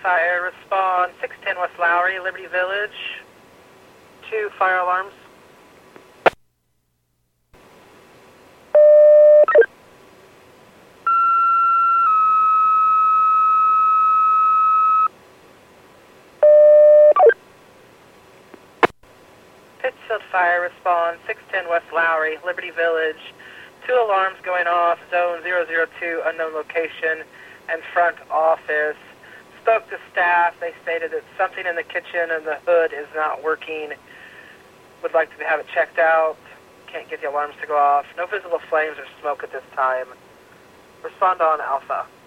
fire, respond 610 West Lowry, Liberty Village. 2 fire alarms. Pittsfield Fire, respond 610 West Lowry, Liberty Village. 2 alarms going off, zone 002, unknown location, and front office. Spoke to staff. They stated that something in the kitchen and the hood is not working. Would like to have it checked out. Can't get the alarms to go off. No visible flames or smoke at this time. Respond on Alpha.